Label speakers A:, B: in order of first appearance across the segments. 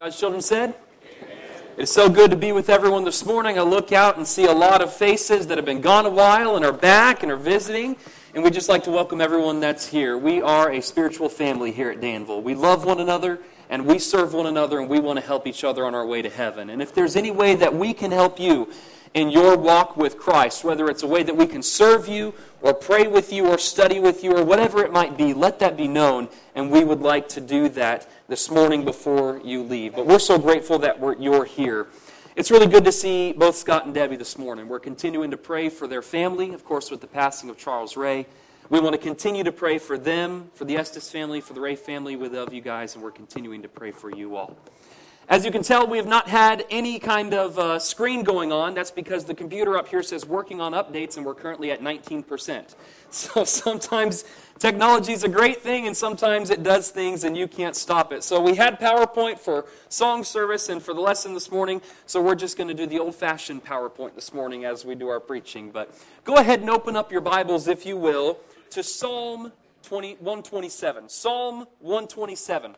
A: God's children said? It's so good to be with everyone this morning. I look out and see a lot of faces that have been gone a while and are back and are visiting. And we'd just like to welcome everyone that's here. We are a spiritual family here at Danville. We love one another and we serve one another and we want to help each other on our way to heaven. And if there's any way that we can help you in your walk with Christ, whether it's a way that we can serve you or pray with you or study with you or whatever it might be, let that be known. And we would like to do that this morning before you leave. But we're so grateful that you're here. It's really good to see both Scott and Debbie this morning. We're continuing to pray for their family, of course, with the passing of Charles Ray. We want to continue to pray for them, for the Estes family, for the Ray family. We love you guys, and we're continuing to pray for you all. As you can tell, we have not had any kind of screen going on. That's because the computer up here says working on updates, and we're currently at 19%. So sometimes technology is a great thing, and sometimes it does things, and you can't stop it. So we had PowerPoint for song service and for the lesson this morning, so we're just going to do the old-fashioned PowerPoint this morning as we do our preaching. But go ahead and open up your Bibles, if you will, to Psalm 127. Psalm 127.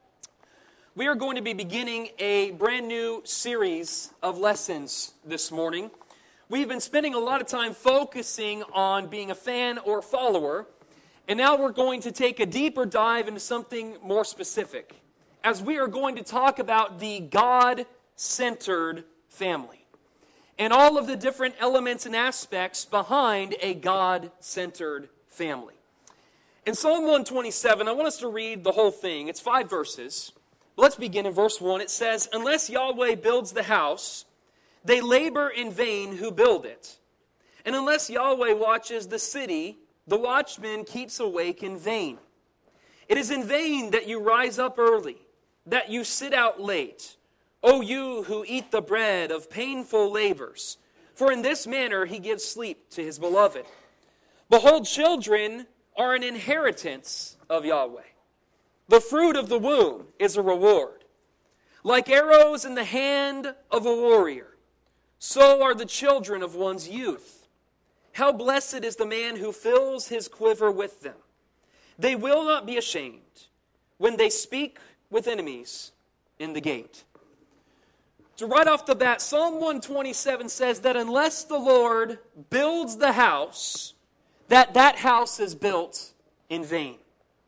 A: We are going to be beginning a brand new series of lessons this morning. We've been spending a lot of time focusing on being a fan or follower, and now we're going to take a deeper dive into something more specific, as we are going to talk about the God-centered family and all of the different elements and aspects behind a God-centered family. In Psalm 127, I want us to read the whole thing. It's 5 verses. Let's begin in verse 1. It says, "Unless Yahweh builds the house, they labor in vain who build it. And unless Yahweh watches the city, the watchman keeps awake in vain. It is in vain that you rise up early, that you sit out late, O you who eat the bread of painful labors, for in this manner he gives sleep to his beloved. Behold, children are an inheritance of Yahweh. The fruit of the womb is a reward. Like arrows in the hand of a warrior, so are the children of one's youth. How blessed is the man who fills his quiver with them. They will not be ashamed when they speak with enemies in the gate." So right off the bat, Psalm 127 says that unless the Lord builds the house, that house is built in vain.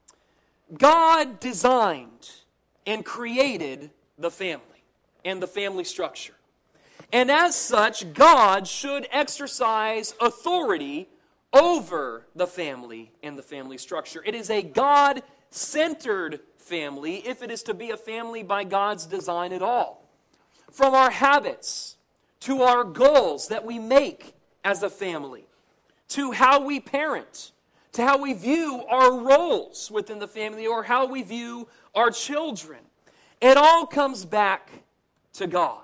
A: God designed and created the family and the family structure. And as such, God should exercise authority over the family and the family structure. It is a God-centered family if it is to be a family by God's design at all. From our habits to our goals that we make as a family, to how we parent, to how we view our roles within the family or how we view our children. It all comes back to God.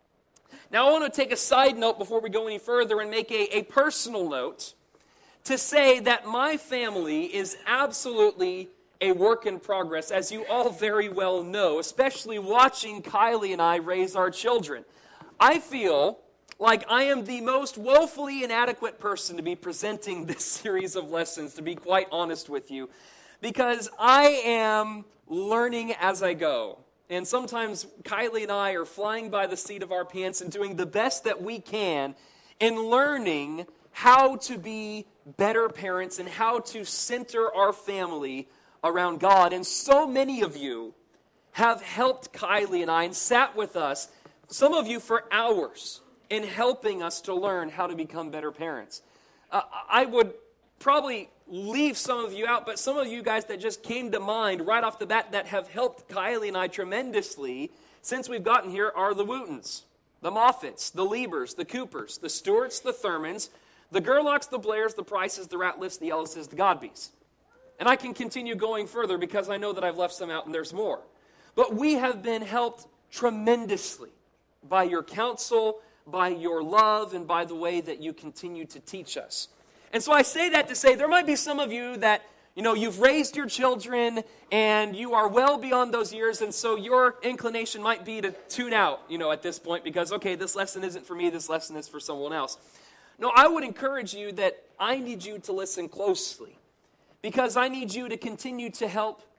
A: Now I want to take a side note before we go any further and make a personal note to say that my family is absolutely a work in progress, as you all very well know, especially watching Kylie and I raise our children. I feel like I am the most woefully inadequate person to be presenting this series of lessons, to be quite honest with you, because I am learning as I go. And sometimes Kylie and I are flying by the seat of our pants and doing the best that we can in learning how to be better parents and how to center our family around God. And so many of you have helped Kylie and I and sat with us, some of you for hours, in helping us to learn how to become better parents. I would probably leave some of you out, but some of you guys that just came to mind right off the bat that have helped Kylie and I tremendously since we've gotten here are the Wootons, the Moffats, the Liebers, the Coopers, the Stewarts, the Thurmans, the Gerlachs, the Blairs, the Prices, the Ratliffs, the Ellises, the Godbys. And I can continue going further because I know that I've left some out and there's more. But we have been helped tremendously by your counsel, by your love, and by the way that you continue to teach us. And so I say that to say there might be some of you that, you've raised your children and you are well beyond those years, and so your inclination might be to tune out, at this point because, okay, this lesson isn't for me, this lesson is for someone else. No, I would encourage you that I need you to listen closely because I need you to continue to help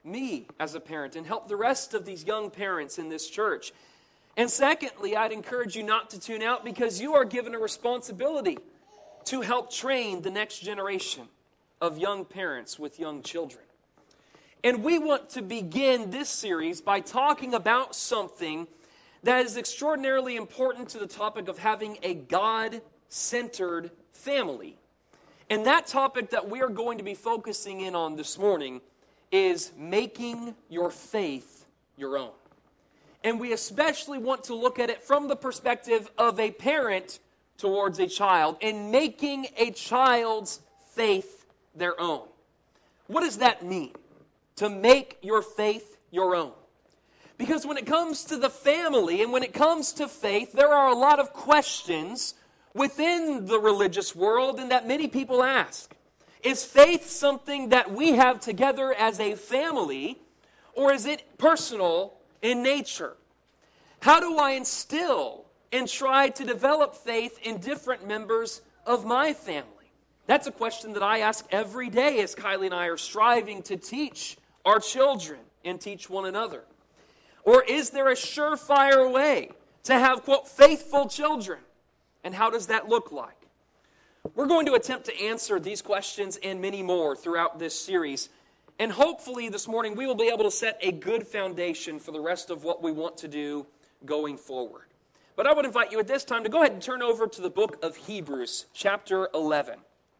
A: me as a parent and help the rest of these young parents in this church. And secondly, I'd encourage you not to tune out because you are given a responsibility to help train the next generation of young parents with young children. And we want to begin this series by talking about something that is extraordinarily important to the topic of having a God-centered family. And that topic that we are going to be focusing in on this morning is making your faith your own. And we especially want to look at it from the perspective of a parent towards a child and making a child's faith their own. What does that mean? To make your faith your own. Because when it comes to the family and when it comes to faith, there are a lot of questions within the religious world and that many people ask. Is faith something that we have together as a family, or is it personal in nature? How do I instill and try to develop faith in different members of my family? That's a question that I ask every day as Kylie and I are striving to teach our children and teach one another. Or is there a surefire way to have, quote, faithful children? And how does that look like? We're going to attempt to answer these questions and many more throughout this series. And hopefully this morning we will be able to set a good foundation for the rest of what we want to do going forward. But I would invite you at this time to go ahead and turn over to the book of Hebrews, chapter 11.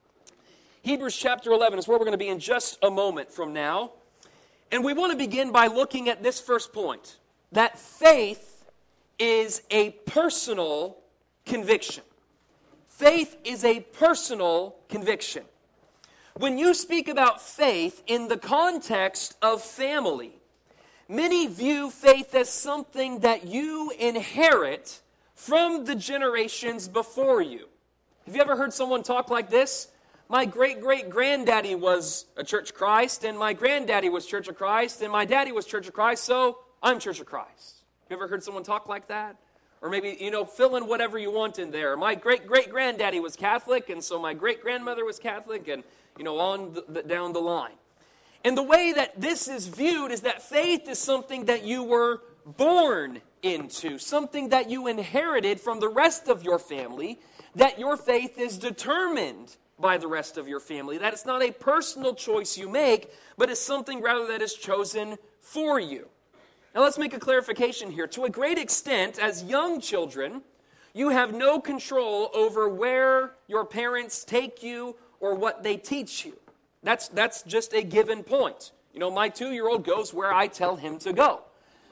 A: Hebrews chapter 11 is where we're going to be in just a moment from now. And we want to begin by looking at this first point, that faith is a personal conviction. Faith is a personal conviction. When you speak about faith in the context of family, many view faith as something that you inherit from the generations before you. Have you ever heard someone talk like this? My great-great-granddaddy was a Church of Christ, and my granddaddy was Church of Christ, and my daddy was Church of Christ, so I'm Church of Christ. Have you ever heard someone talk like that? Or maybe, fill in whatever you want in there. My great-great-granddaddy was Catholic, and so my great-grandmother was Catholic, and, on down the line. And the way that this is viewed is that faith is something that you were born into, something that you inherited from the rest of your family, that your faith is determined by the rest of your family, that it's not a personal choice you make, but it's something rather that is chosen for you. Now let's make a clarification here. To a great extent, as young children, you have no control over where your parents take you or what they teach you. That's just a given point. My 2-year-old goes where I tell him to go.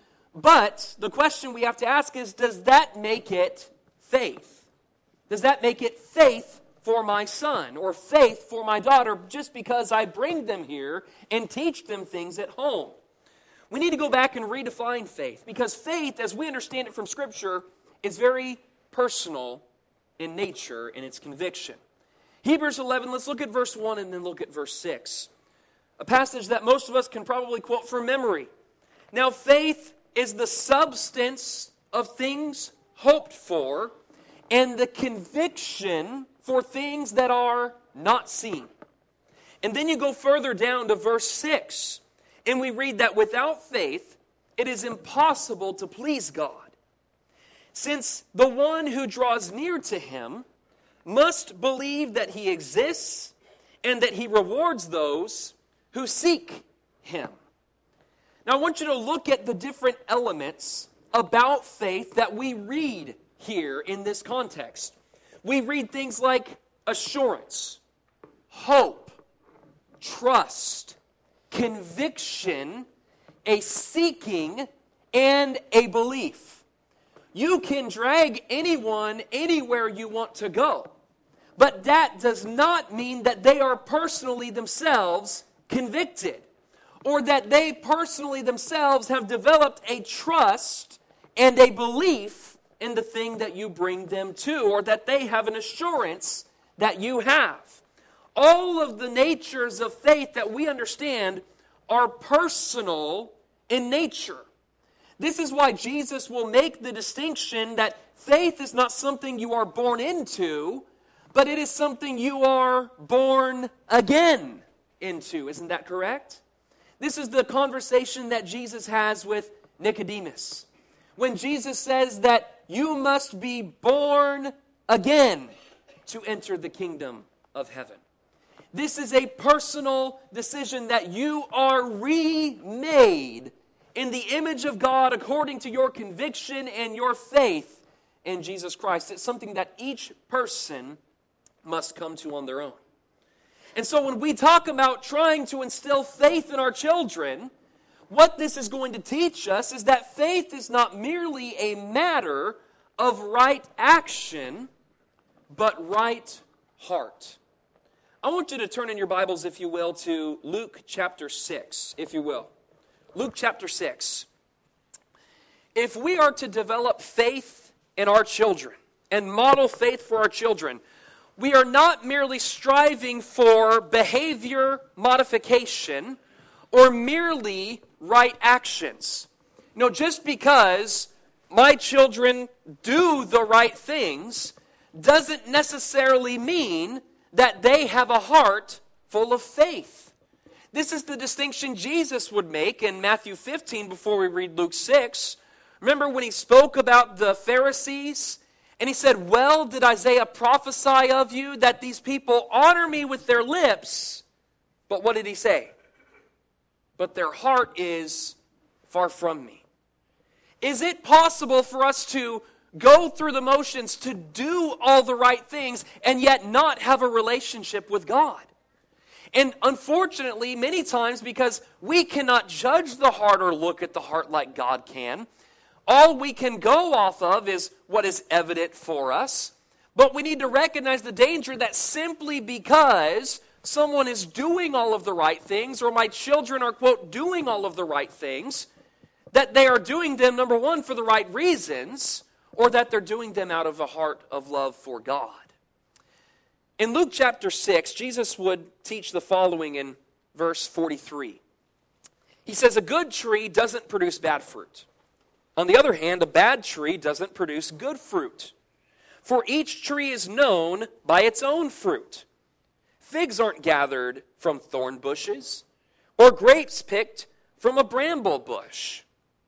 A: But the question we have to ask is, does that make it faith? Does that make it faith for my son or faith for my daughter just because I bring them here and teach them things at home? We need to go back and redefine faith because faith, as we understand it from Scripture, is very personal in nature in its conviction. Hebrews 11, let's look at verse 1 and then look at verse 6. A passage that most of us can probably quote from memory. Now faith is the substance of things hoped for and the conviction for things that are not seen. And then you go further down to verse 6, and we read that without faith, it is impossible to please God, since the one who draws near to Him must believe that He exists and that He rewards those who seek Him. Now I want you to look at the different elements about faith that we read here in this context. We read things like assurance, hope, trust, conviction, a seeking, and a belief. You can drag anyone anywhere you want to go, but that does not mean that they are personally themselves convicted, or that they personally themselves have developed a trust and a belief in the thing that you bring them to, or that they have an assurance that you have. All of the natures of faith that we understand are personal in nature. This is why Jesus will make the distinction that faith is not something you are born into, but it is something you are born again into. Isn't that correct? This is the conversation that Jesus has with Nicodemus. When Jesus says that you must be born again to enter the kingdom of heaven. This is a personal decision that you are remade in the image of God according to your conviction and your faith in Jesus Christ. It's something that each person must come to on their own. And so when we talk about trying to instill faith in our children, what this is going to teach us is that faith is not merely a matter of right action, but right heart. I want you to turn in your Bibles, if you will, to Luke chapter 6, if you will. Luke chapter 6. If we are to develop faith in our children and model faith for our children, we are not merely striving for behavior modification or merely right actions. No, just because my children do the right things doesn't necessarily mean that they have a heart full of faith. This is the distinction Jesus would make in Matthew 15 before we read Luke 6. Remember when he spoke about the Pharisees? And he said, well, did Isaiah prophesy of you that these people honor me with their lips? But what did he say? But their heart is far from me. Is it possible for us to go through the motions, to do all the right things, and yet not have a relationship with God? And unfortunately, many times, because we cannot judge the heart or look at the heart like God can, all we can go off of is what is evident for us. But we need to recognize the danger that simply because someone is doing all of the right things, or my children are, quote, doing all of the right things, that they are doing them, number one, for the right reasons, or that they're doing them out of a heart of love for God. In Luke chapter 6, Jesus would teach the following in verse 43. He says, a good tree doesn't produce bad fruit. On the other hand, a bad tree doesn't produce good fruit. For each tree is known by its own fruit. Figs aren't gathered from thorn bushes, or grapes picked from a bramble bush.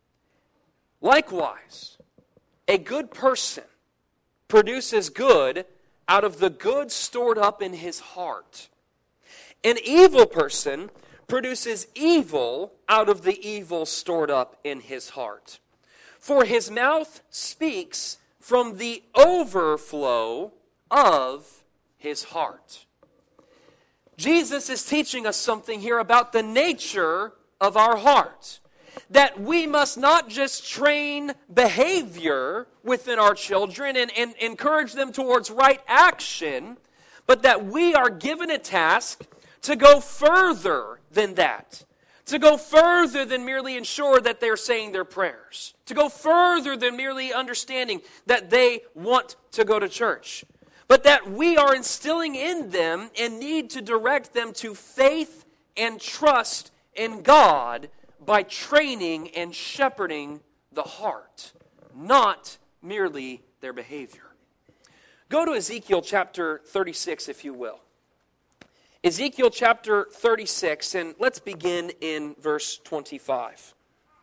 A: Likewise, a good person produces good out of the good stored up in his heart. An evil person produces evil out of the evil stored up in his heart. For his mouth speaks from the overflow of his heart. Jesus is teaching us something here about the nature of our heart. That we must not just train behavior within our children and encourage them towards right action, but that we are given a task to go further than that. To go further than merely ensure that they're saying their prayers. To go further than merely understanding that they want to go to church. But that we are instilling in them and need to direct them to faith and trust in God by training and shepherding the heart, not merely their behavior. Go to Ezekiel chapter 36, if you will. Ezekiel chapter 36, and let's begin in verse 25.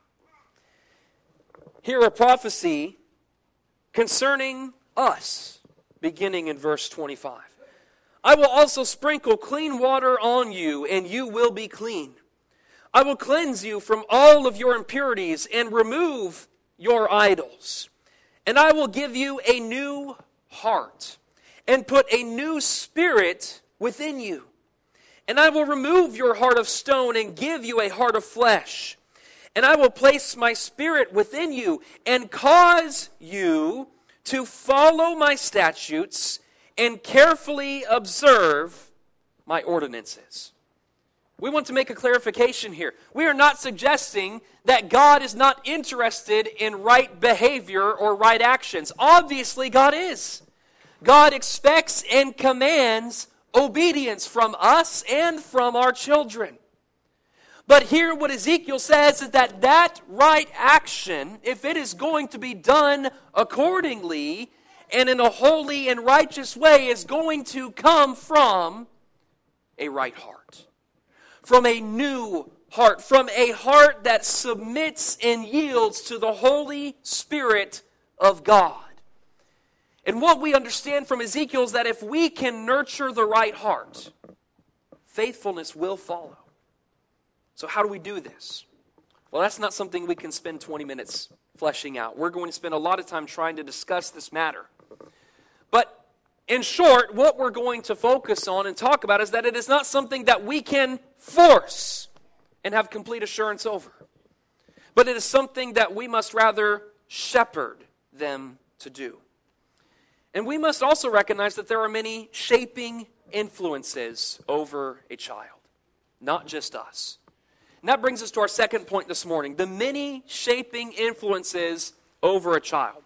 A: Hear a prophecy concerning us, beginning in verse 25. I will also sprinkle clean water on you, and you will be clean. I will cleanse you from all of your impurities and remove your idols. And I will give you a new heart and put a new spirit within you. And I will remove your heart of stone and give you a heart of flesh. And I will place my spirit within you and cause you to follow my statutes and carefully observe my ordinances. We want to make a clarification here. We are not suggesting that God is not interested in right behavior or right actions. Obviously, God is. God expects and commands obedience from us and from our children. But here what Ezekiel says is that right action, if it is going to be done accordingly and in a holy and righteous way, is going to come from a right heart. From a new heart, from a heart that submits and yields to the Holy Spirit of God. And what we understand from Ezekiel is that if we can nurture the right heart, faithfulness will follow. So how do we do this? Well, that's not something we can spend 20 minutes fleshing out. We're going to spend a lot of time trying to discuss this matter. But in short, what we're going to focus on and talk about is that it is not something that we can force and have complete assurance over. But it is something that we must rather shepherd them to do. And we must also recognize that there are many shaping influences over a child, not just us. And that brings us to our second point this morning, the many shaping influences over a child.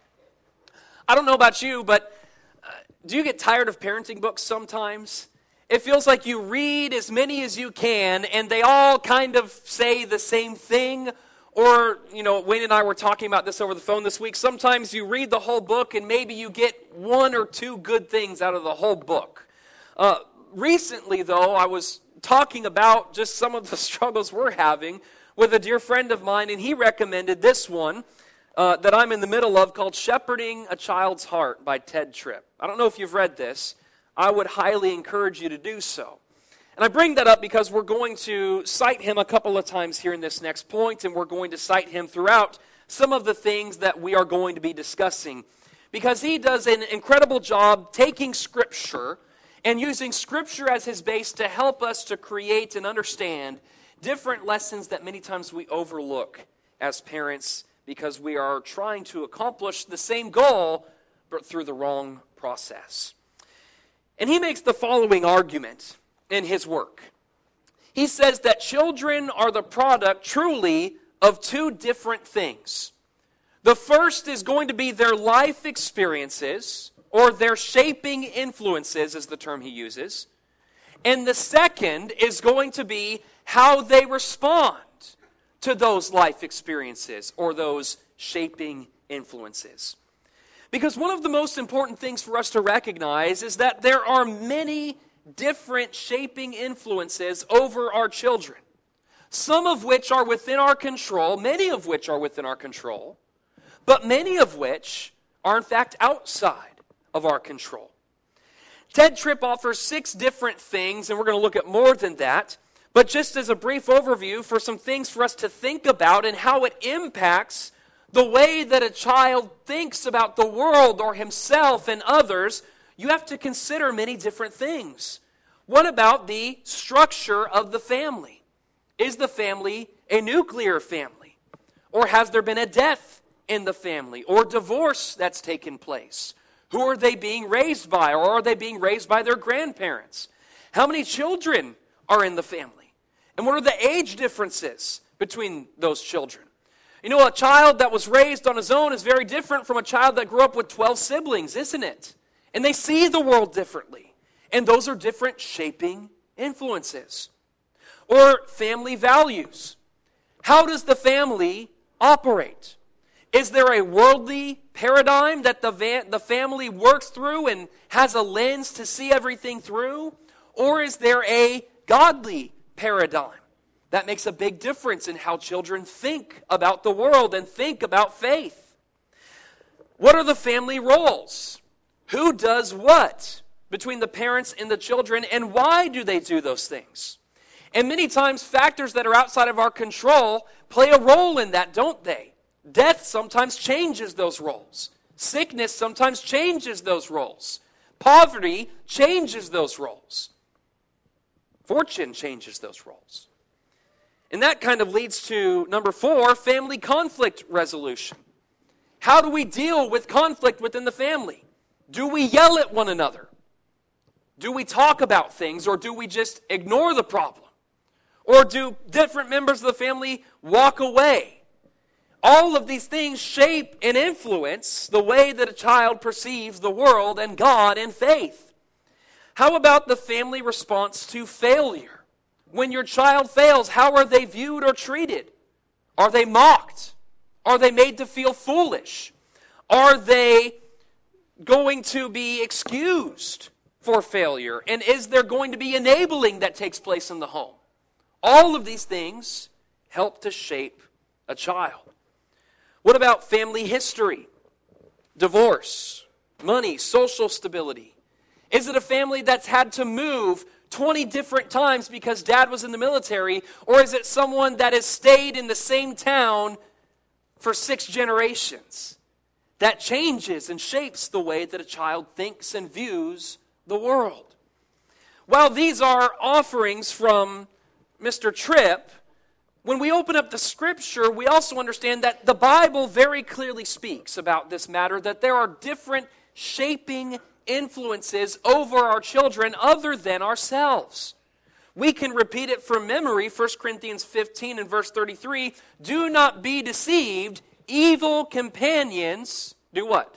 A: I don't know about you, but do you get tired of parenting books sometimes? It feels like you read as many as you can, and they all kind of say the same thing. Or, Wayne and I were talking about this over the phone this week. Sometimes you read the whole book, and maybe you get one or two good things out of the whole book. Recently, though, I was talking about just some of the struggles we're having with a dear friend of mine, and he recommended this one that I'm in the middle of called Shepherding a Child's Heart by Ted Tripp. I don't know if you've read this. I would highly encourage you to do so. And I bring that up because we're going to cite him a couple of times here in this next point, and we're going to cite him throughout some of the things that we are going to be discussing. Because he does an incredible job taking Scripture and using Scripture as his base to help us to create and understand different lessons that many times we overlook as parents because we are trying to accomplish the same goal but through the wrong process. And he makes the following argument in his work. He says that children are the product truly of two different things. The first is going to be their life experiences, or their shaping influences is the term he uses. And the second is going to be how they respond to those life experiences or those shaping influences. Because one of the most important things for us to recognize is that there are many different shaping influences over our children. Some of which are within our control, many of which are within our control, but many of which are in fact outside of our control. Ted Tripp offers 6 different things, and we're going to look at more than that, but just as a brief overview for some things for us to think about and how it impacts the way that a child thinks about the world or himself and others, you have to consider many different things. What about the structure of the family? Is the family a nuclear family? Or has there been a death in the family or divorce that's taken place? Who are they being raised by, or are they being raised by their grandparents? How many children are in the family? And what are the age differences between those children? A child that was raised on his own is very different from a child that grew up with 12 siblings, isn't it? And they see the world differently. And those are different shaping influences. Or family values. How does the family operate? Is there a worldly paradigm that the family works through and has a lens to see everything through? Or is there a godly paradigm? That makes a big difference in how children think about the world and think about faith. What are the family roles? Who does what between the parents and the children, and why do they do those things? And many times factors that are outside of our control play a role in that, don't they? Death sometimes changes those roles. Sickness sometimes changes those roles. Poverty changes those roles. Fortune changes those roles. And that kind of leads to number 4, family conflict resolution. How do we deal with conflict within the family? Do we yell at one another? Do we talk about things, or do we just ignore the problem? Or do different members of the family walk away? All of these things shape and influence the way that a child perceives the world and God and faith. How about the family response to failure? When your child fails, how are they viewed or treated? Are they mocked? Are they made to feel foolish? Are they going to be excused for failure? And is there going to be enabling that takes place in the home? All of these things help to shape a child? What about family history, divorce, money, social stability? Is it a family that's had to move 20 different times because dad was in the military? Or is it someone that has stayed in the same town for 6 generations? That changes and shapes the way that a child thinks and views the world. While these are offerings from Mr. Tripp, when we open up the Scripture, we also understand that the Bible very clearly speaks about this matter, that there are different shaping influences over our children other than ourselves. We can repeat it from memory, 1 Corinthians 15 and verse 33, do not be deceived, evil companions do what?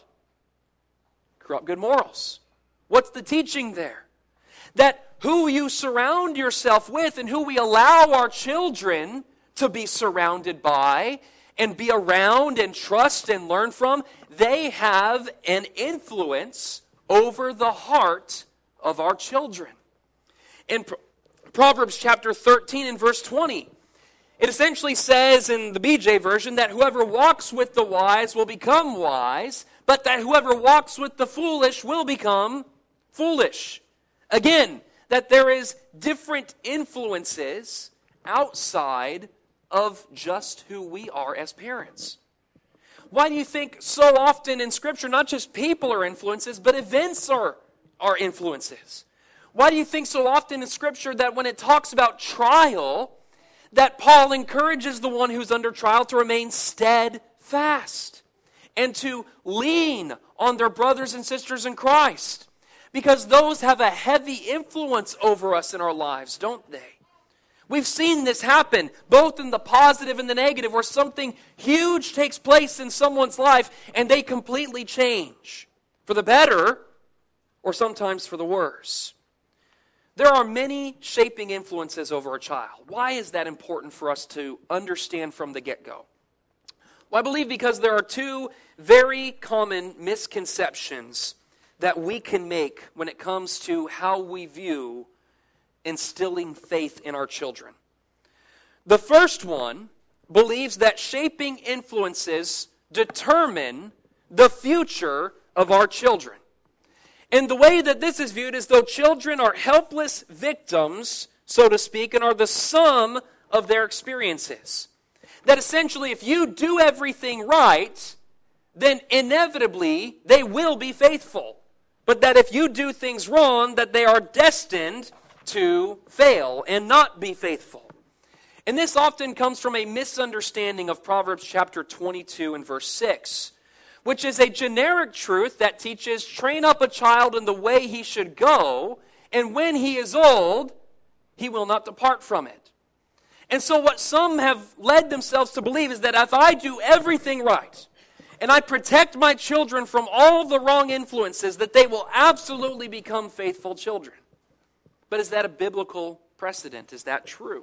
A: Corrupt good morals. What's the teaching there? That who you surround yourself with and who we allow our children to be surrounded by and be around and trust and learn from, they have an influence over the heart of our children. In Proverbs chapter 13 and verse 20, it essentially says in the BJ version that whoever walks with the wise will become wise, but that whoever walks with the foolish will become foolish. Again, that there is different influences outside of just who we are as parents. Why do you think so often in Scripture, not just people are influences, but events are influences? Why do you think so often in Scripture that when it talks about trial, that Paul encourages the one who's under trial to remain steadfast and to lean on their brothers and sisters in Christ? Because those have a heavy influence over us in our lives, don't they? We've seen this happen, both in the positive and the negative, where something huge takes place in someone's life and they completely change, for the better or sometimes for the worse. There are many shaping influences over a child. Why is that important for us to understand from the get-go? Well, I believe because there are 2 very common misconceptions that we can make when it comes to how we view instilling faith in our children. The first one believes that shaping influences determine the future of our children. And the way that this is viewed is though children are helpless victims, so to speak, and are the sum of their experiences. That essentially if you do everything right, then inevitably they will be faithful. But that if you do things wrong, that they are destined to fail and not be faithful. And this often comes from a misunderstanding of Proverbs chapter 22 and verse 6, which is a generic truth that teaches, train up a child in the way he should go, and when he is old, he will not depart from it. And so what some have led themselves to believe is that if I do everything right, and I protect my children from all the wrong influences, that they will absolutely become faithful children. But is that a biblical precedent? Is that true?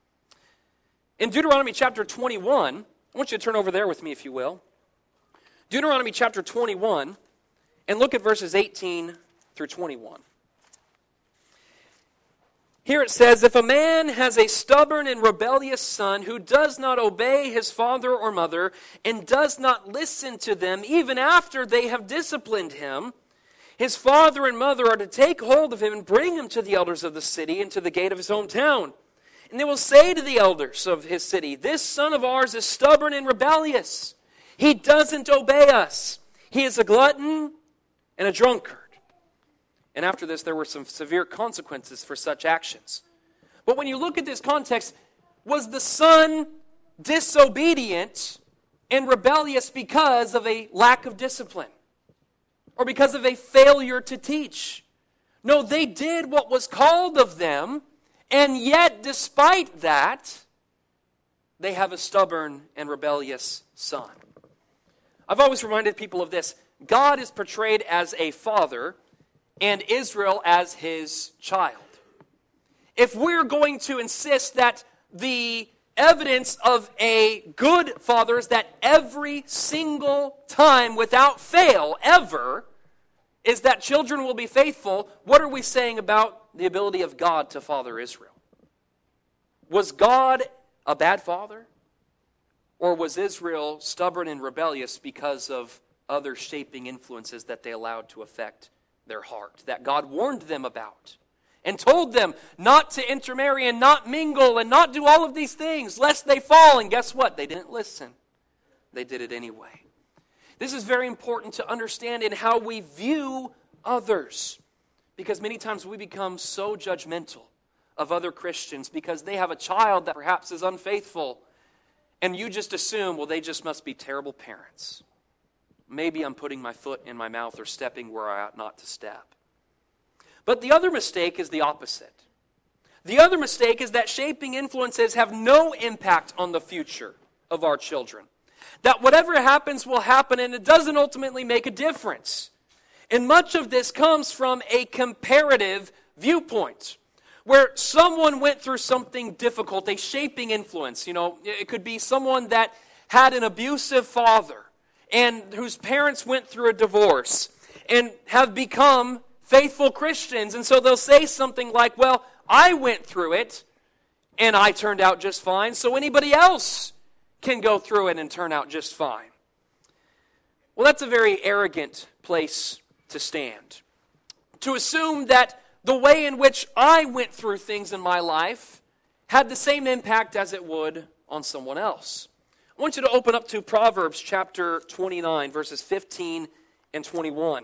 A: In Deuteronomy chapter 21, I want you to turn over there with me if you will. Deuteronomy chapter 21, and look at verses 18 through 21. Here it says, if a man has a stubborn and rebellious son who does not obey his father or mother and does not listen to them even after they have disciplined him, his father and mother are to take hold of him and bring him to the elders of the city and to the gate of his hometown. And they will say to the elders of his city, this son of ours is stubborn and rebellious. He doesn't obey us. He is a glutton and a drunkard. And after this, there were some severe consequences for such actions. But when you look at this context, was the son disobedient and rebellious because of a lack of discipline? Or because of a failure to teach? No, they did what was called of them, and yet, despite that, they have a stubborn and rebellious son. I've always reminded people of this. God is portrayed as a father, and Israel as his child. If we're going to insist that the evidence of a good father is that every single time, without fail, ever, is that children will be faithful, what are we saying about the ability of God to father Israel? Was God a bad father? Or was Israel stubborn and rebellious because of other shaping influences that they allowed to affect their heart, that God warned them about and told them not to intermarry and not mingle and not do all of these things lest they fall? And guess what? They didn't listen. They did it anyway. This is very important to understand in how we view others, because many times we become so judgmental of other Christians because they have a child that perhaps is unfaithful, and you just assume, well, they just must be terrible parents. Maybe I'm putting my foot in my mouth or stepping where I ought not to step. But the other mistake is the opposite. The other mistake is that shaping influences have no impact on the future of our children. That whatever happens will happen, and it doesn't ultimately make a difference. And much of this comes from a comparative viewpoint, where someone went through something difficult, a shaping influence. It could be someone that had an abusive father and whose parents went through a divorce and have become faithful Christians. And so they'll say something like, well, I went through it and I turned out just fine, so anybody else can go through it and turn out just fine. Well, that's a very arrogant place to stand. To assume that the way in which I went through things in my life had the same impact as it would on someone else. I want you to open up to Proverbs chapter 29, verses 15 and 21.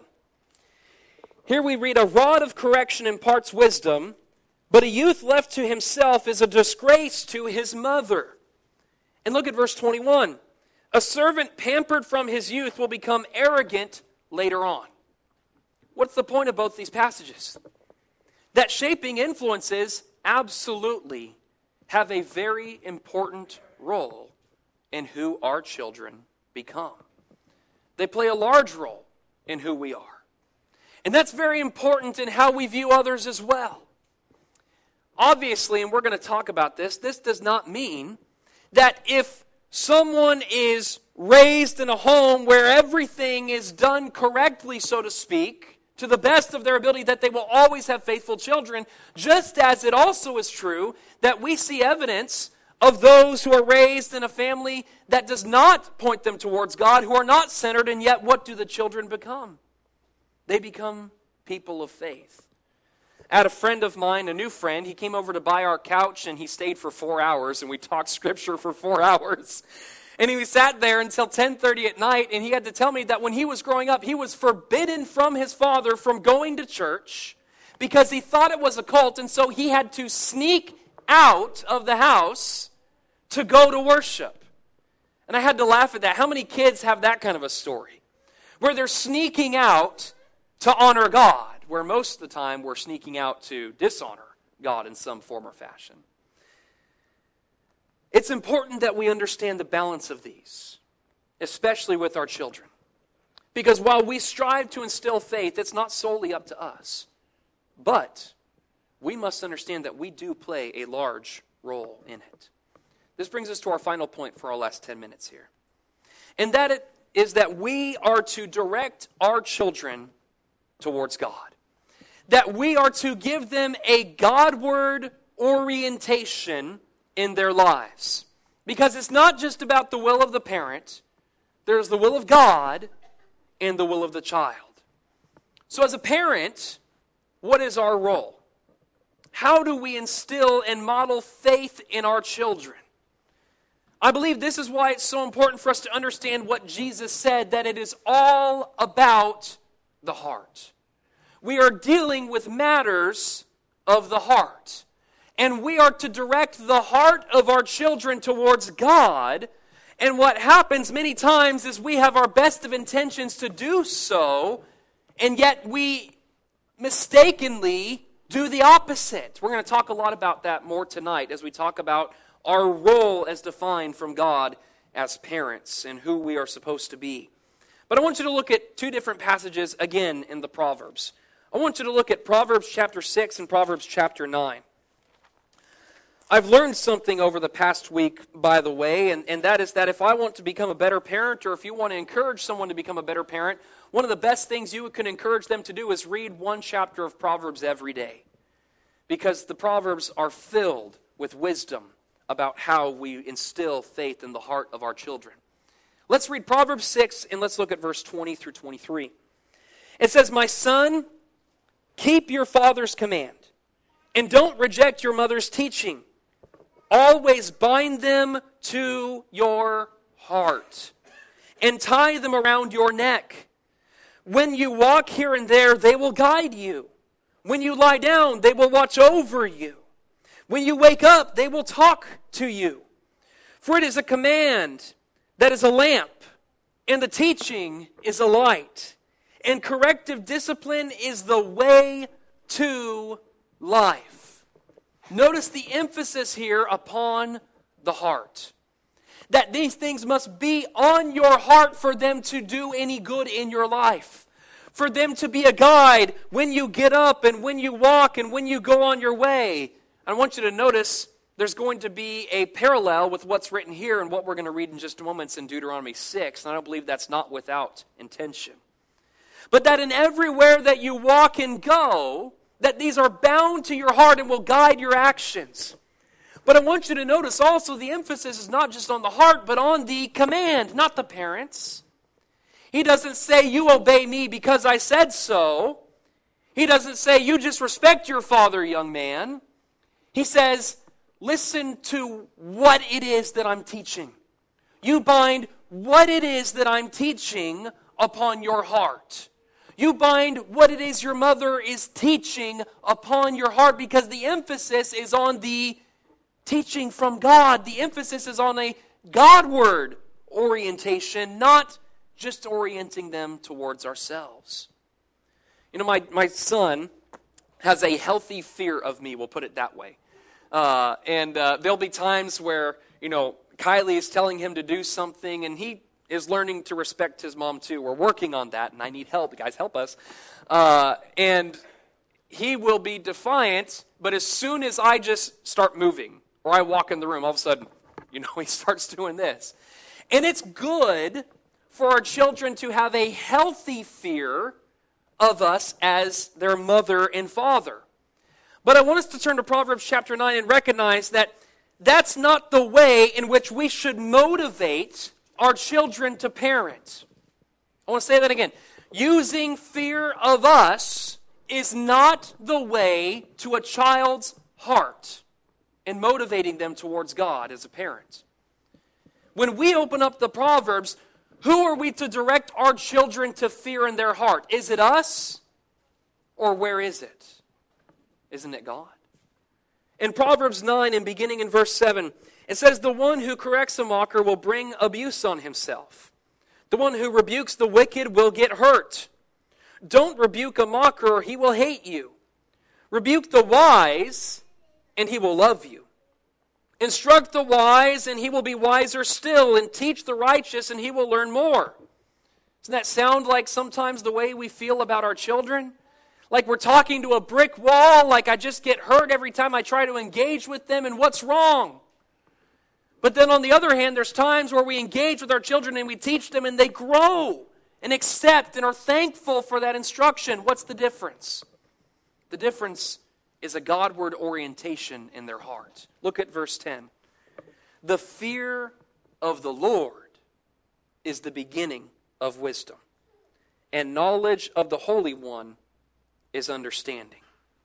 A: Here we read, "A rod of correction imparts wisdom, but a youth left to himself is a disgrace to his mother." And look at verse 21. "A servant pampered from his youth will become arrogant later on." What's the point of both these passages? That shaping influences absolutely have a very important role in who our children become. They play a large role in who we are. And that's very important in how we view others as well. Obviously, and we're going to talk about this does not mean that if someone is raised in a home where everything is done correctly, so to speak, to the best of their ability, that they will always have faithful children, just as it also is true that we see evidence of those who are raised in a family that does not point them towards God, who are not centered, and yet what do the children become? They become people of faith. I had a friend of mine, a new friend, he came over to buy our couch and he stayed for 4 hours and we talked scripture for 4 hours. And he sat there until 10:30 at night, and he had to tell me that when he was growing up, he was forbidden from his father from going to church because he thought it was a cult, and so he had to sneak out of the house to go to worship. And I had to laugh at that. How many kids have that kind of a story? Where they're sneaking out to honor God, where most of the time we're sneaking out to dishonor God in some form or fashion. It's important that we understand the balance of these, especially with our children. Because while we strive to instill faith, it's not solely up to us. But we must understand that we do play a large role in it. This brings us to our final point for our last 10 minutes here. And that it is that we are to direct our children towards God. That we are to give them a Godward orientation in their lives. Because it's not just about the will of the parent. There's the will of God and the will of the child. So as a parent, what is our role? How do we instill and model faith in our children? I believe this is why it's so important for us to understand what Jesus said, that it is all about the heart. We are dealing with matters of the heart. And we are to direct the heart of our children towards God. And what happens many times is we have our best of intentions to do so, and yet we mistakenly do the opposite. We're going to talk a lot about that more tonight as we talk about our role as defined from God as parents and who we are supposed to be. But I want you to look at two different passages again in the Proverbs. I want you to look at Proverbs chapter 6 and Proverbs chapter 9. I've learned something over the past week, by the way, and that is that if I want to become a better parent, or if you want to encourage someone to become a better parent, one of the best things you can encourage them to do is read one chapter of Proverbs every day. Because the Proverbs are filled with wisdom about how we instill faith in the heart of our children. Let's read Proverbs 6, and let's look at verse 20 through 23. It says, "My son, keep your father's command, and don't reject your mother's teaching. Always bind them to your heart, and tie them around your neck. When you walk here and there, they will guide you. When you lie down, they will watch over you. When you wake up, they will talk to you. For it is a command that is a lamp, and the teaching is a light, and corrective discipline is the way to life." Notice the emphasis here upon the heart. That these things must be on your heart for them to do any good in your life. For them to be a guide when you get up and when you walk and when you go on your way. I want you to notice there's going to be a parallel with what's written here and what we're going to read in just a moment in Deuteronomy 6. And I don't believe that's not without intention. But that in everywhere that you walk and go, that these are bound to your heart and will guide your actions. But I want you to notice also the emphasis is not just on the heart, but on the command, not the parents. He doesn't say, "You obey me because I said so." He doesn't say, "You just respect your father, young man." He says, "Listen to what it is that I'm teaching. You bind what it is that I'm teaching upon your heart. You bind what it is your mother is teaching upon your heart," because the emphasis is on the teaching from God. The emphasis is on a Godward orientation, not just orienting them towards ourselves. You know, my son has a healthy fear of me, we'll put it that way. And there'll be times where, Kylie is telling him to do something, and he is learning to respect his mom too. We're working on that, and I need help. Guys, help us. And he will be defiant, but as soon as I just start moving, or I walk in the room, all of a sudden, he starts doing this. And it's good for our children to have a healthy fear of us as their mother and father. But I want us to turn to Proverbs chapter 9 and recognize that that's not the way in which we should motivate our children to parent. I want to say that again. Using fear of us is not the way to a child's heart and motivating them towards God as a parent. When we open up the Proverbs, who are we to direct our children to fear in their heart? Is it us? Or where is it? Isn't it God? In Proverbs 9 and beginning in verse 7, it says, "The one who corrects a mocker will bring abuse on himself. The one who rebukes the wicked will get hurt. Don't rebuke a mocker or he will hate you. Rebuke the wise and he will love you. Instruct the wise and he will be wiser still, and teach the righteous and he will learn more." Doesn't that sound like sometimes the way we feel about our children? Like we're talking to a brick wall, like I just get hurt every time I try to engage with them, and what's wrong? But then on the other hand, there's times where we engage with our children and we teach them and they grow and accept and are thankful for that instruction. What's the difference? The difference is a Godward orientation in their heart. Look at verse 10. "The fear of the Lord is the beginning of wisdom, and knowledge of the Holy One is understanding."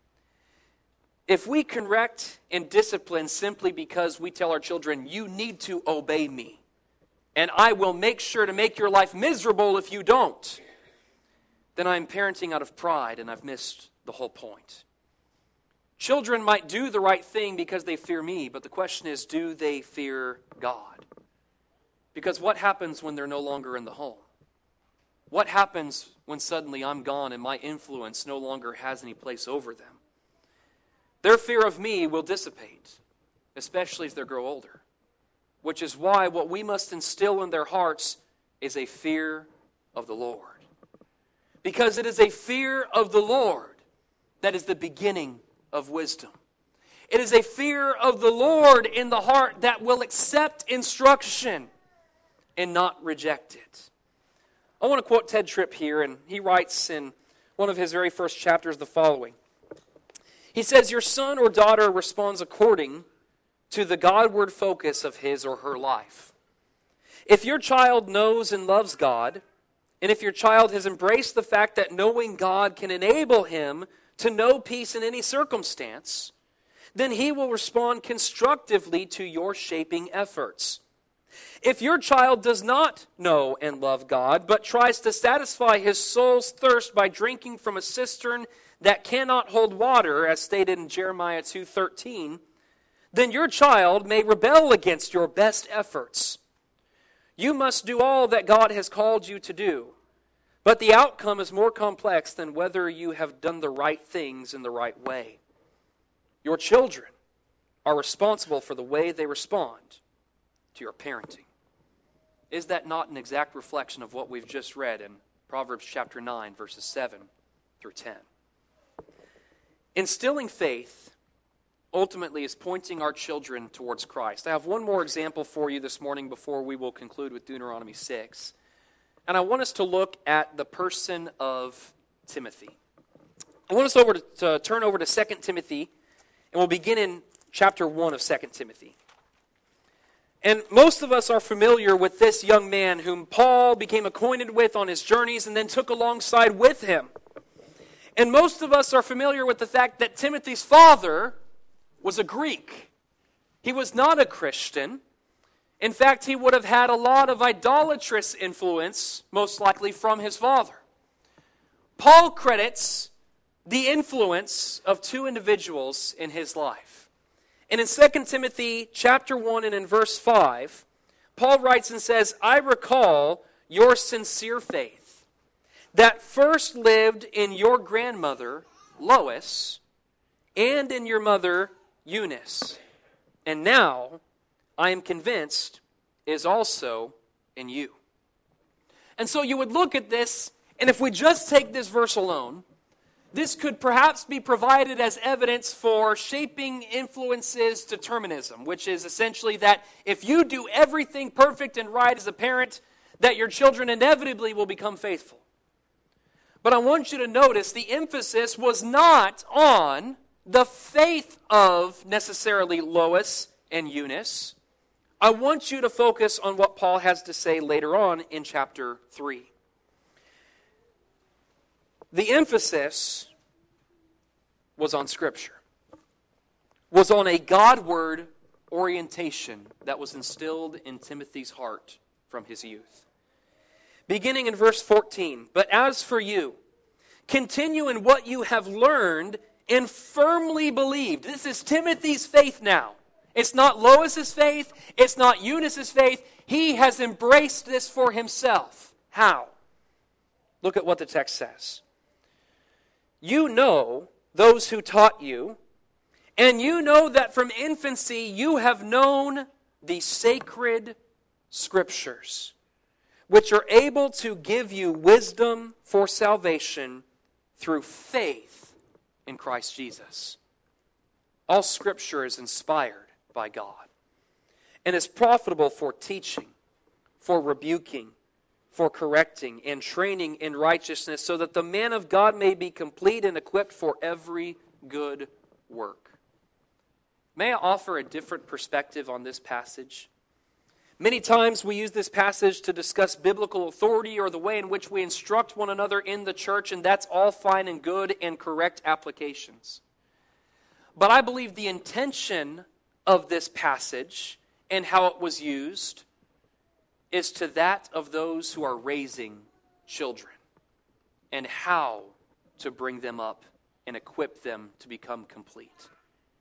A: If we correct and discipline simply because we tell our children, "You need to obey me, and I will make sure to make your life miserable if you don't," then I'm parenting out of pride and I've missed the whole point. Children might do the right thing because they fear me, but the question is, do they fear God? Because what happens when they're no longer in the home? What happens when suddenly I'm gone and my influence no longer has any place over them? Their fear of me will dissipate, especially as they grow older, which is why what we must instill in their hearts is a fear of the Lord. Because it is a fear of the Lord that is the beginning of wisdom. It is a fear of the Lord in the heart that will accept instruction and not reject it. I want to quote Ted Tripp here, and he writes in one of his very first chapters the following. He says, "Your son or daughter responds according to the Godward focus of his or her life. If your child knows and loves God, and if your child has embraced the fact that knowing God can enable him to know peace in any circumstance, then he will respond constructively to your shaping efforts. If your child does not know and love God, but tries to satisfy his soul's thirst by drinking from a cistern that cannot hold water, as stated in Jeremiah 2:13, then your child may rebel against your best efforts. You must do all that God has called you to do, but the outcome is more complex than whether you have done the right things in the right way. Your children are responsible for the way they respond to your parenting. Is that not an exact reflection of what we've just read in Proverbs chapter 9, verses 7 through 10? Instilling faith ultimately is pointing our children towards Christ. I have one more example for you this morning before we will conclude with Deuteronomy 6. And I want us to look at the person of Timothy. I want us to turn over to 2 Timothy, and we'll begin in chapter 1 of 2 Timothy. And most of us are familiar with this young man whom Paul became acquainted with on his journeys and then took alongside with him. And most of us are familiar with the fact that Timothy's father was a Greek. He was not a Christian. In fact, he would have had a lot of idolatrous influence, most likely from his father. Paul credits the influence of two individuals in his life. And in 2 Timothy chapter 1 and in verse 5, Paul writes and says, I recall your sincere faith that first lived in your grandmother, Lois, and in your mother, Eunice, and now, I am convinced, is also in you. And so you would look at this, and if we just take this verse alone, this could perhaps be provided as evidence for shaping influences determinism, which is essentially that if you do everything perfect and right as a parent, that your children inevitably will become faithful. But I want you to notice the emphasis was not on the faith of necessarily Lois and Eunice. I want you to focus on what Paul has to say later on in chapter 3. The emphasis was on Scripture, was on a Godward orientation that was instilled in Timothy's heart from his youth. Beginning in verse 14, but as for you, continue in what you have learned and firmly believed. This is Timothy's faith now. It's not Lois's faith. It's not Eunice's faith. He has embraced this for himself. How? Look at what the text says. You know those who taught you, and you know that from infancy you have known the sacred Scriptures, which are able to give you wisdom for salvation through faith in Christ Jesus. All Scripture is inspired by God and is profitable for teaching, for rebuking, for correcting, and training in righteousness, so that the man of God may be complete and equipped for every good work. May I offer a different perspective on this passage? Many times we use this passage to discuss biblical authority or the way in which we instruct one another in the church, and that's all fine and good and correct applications. But I believe the intention of this passage and how it was used is to that of those who are raising children and how to bring them up and equip them to become complete.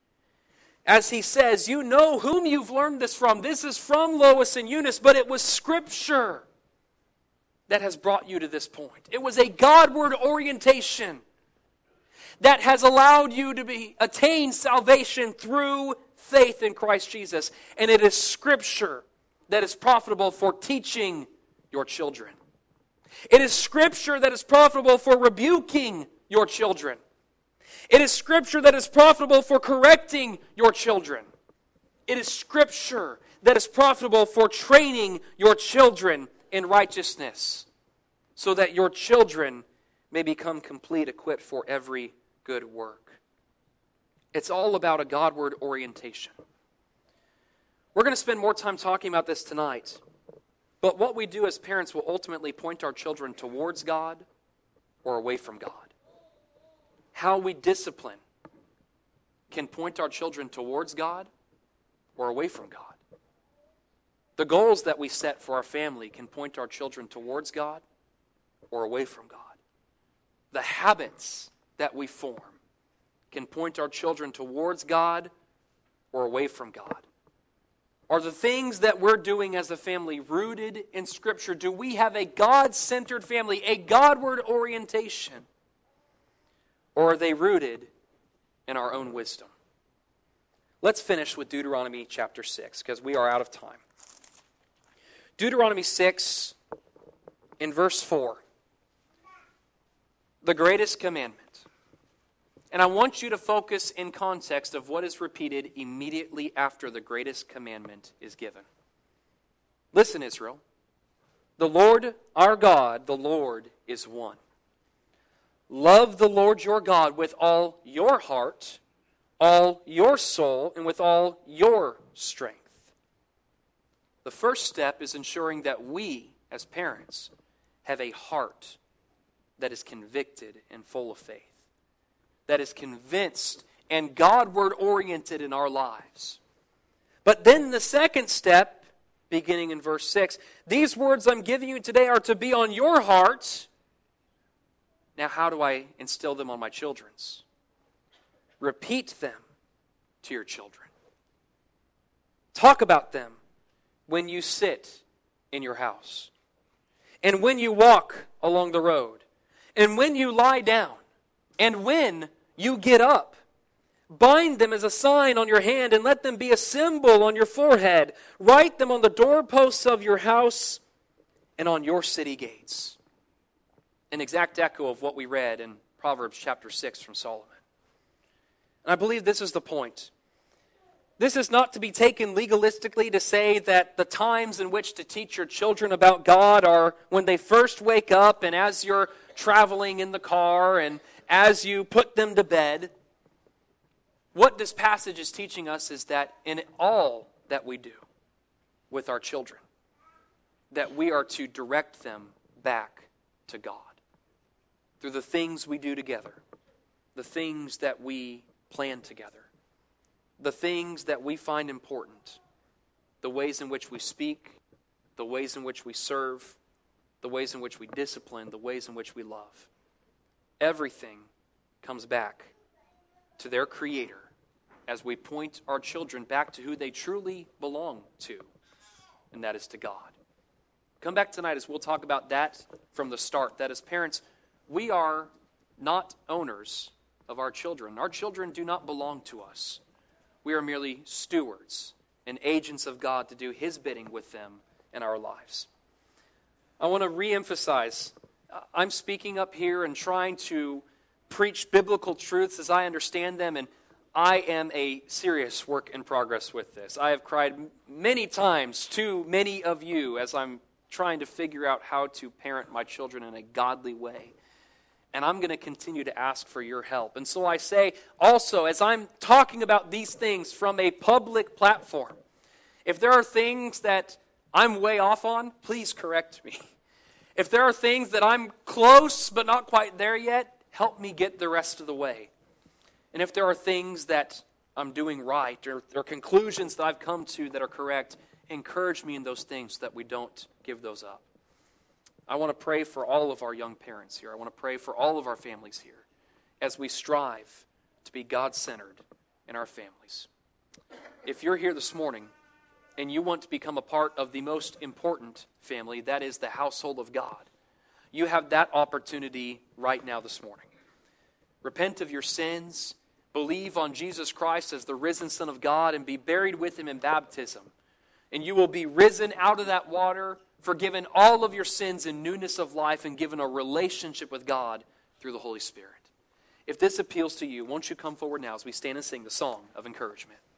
A: As he says, you know whom you've learned this from. This is from Lois and Eunice, but it was Scripture that has brought you to this point. It was a Godward orientation that has allowed you to attain salvation through faith in Christ Jesus. And it is Scripture that is profitable for teaching your children. It is Scripture that is profitable for rebuking your children. It is Scripture that is profitable for correcting your children. It is Scripture that is profitable for training your children in righteousness, so that your children may become complete, equipped for every good work. It's all about a Godward orientation. We're going to spend more time talking about this tonight. But what we do as parents will ultimately point our children towards God or away from God. How we discipline can point our children towards God or away from God. The goals that we set for our family can point our children towards God or away from God. The habits that we form can point our children towards God or away from God. Are the things that we're doing as a family rooted in Scripture? Do we have a God-centered family, a Godward orientation? Or are they rooted in our own wisdom? Let's finish with Deuteronomy chapter 6, because we are out of time. Deuteronomy 6, in verse 4. The greatest commandment. And I want you to focus in context of what is repeated immediately after the greatest commandment is given. Listen, Israel. The Lord our God, the Lord is one. Love the Lord your God with all your heart, all your soul, and with all your strength. The first step is ensuring that we, as parents, have a heart that is convicted and full of faith, that is convinced and Godward oriented in our lives. But then the second step, beginning in verse 6, these words I'm giving you today are to be on your heart. Now, how do I instill them on my children's? Repeat them to your children. Talk about them when you sit in your house, and when you walk along the road, and when you lie down, and when you get up. Bind them as a sign on your hand, and let them be a symbol on your forehead. Write them on the doorposts of your house and on your city gates. An exact echo of what we read in Proverbs chapter 6 from Solomon. And I believe this is the point. This is not to be taken legalistically to say that the times in which to teach your children about God are when they first wake up and as you're traveling in the car and as you put them to bed. What this passage is teaching us is that in all that we do with our children, that we are to direct them back to God. Through the things we do together, the things that we plan together, the things that we find important, the ways in which we speak, the ways in which we serve, the ways in which we discipline, the ways in which we love. Everything comes back to their Creator as we point our children back to who they truly belong to, and that is to God. Come back tonight as we'll talk about that from the start, that as parents, we are not owners of our children. Our children do not belong to us. We are merely stewards and agents of God to do His bidding with them in our lives. I want to reemphasize, I'm speaking up here and trying to preach biblical truths as I understand them, and I am a serious work in progress with this. I have cried many times to many of you as I'm trying to figure out how to parent my children in a godly way. And I'm going to continue to ask for your help. And so I say also, as I'm talking about these things from a public platform, if there are things that I'm way off on, please correct me. If there are things that I'm close but not quite there yet, help me get the rest of the way. And if there are things that I'm doing right or conclusions that I've come to that are correct, encourage me in those things so that we don't give those up. I want to pray for all of our young parents here. I want to pray for all of our families here as we strive to be God-centered in our families. If you're here this morning and you want to become a part of the most important family, that is the household of God, you have that opportunity right now this morning. Repent of your sins, believe on Jesus Christ as the risen Son of God, and be buried with Him in baptism. And you will be risen out of that water, forgiven all of your sins in newness of life, and given a relationship with God through the Holy Spirit. If this appeals to you, won't you come forward now as we stand and sing the song of encouragement?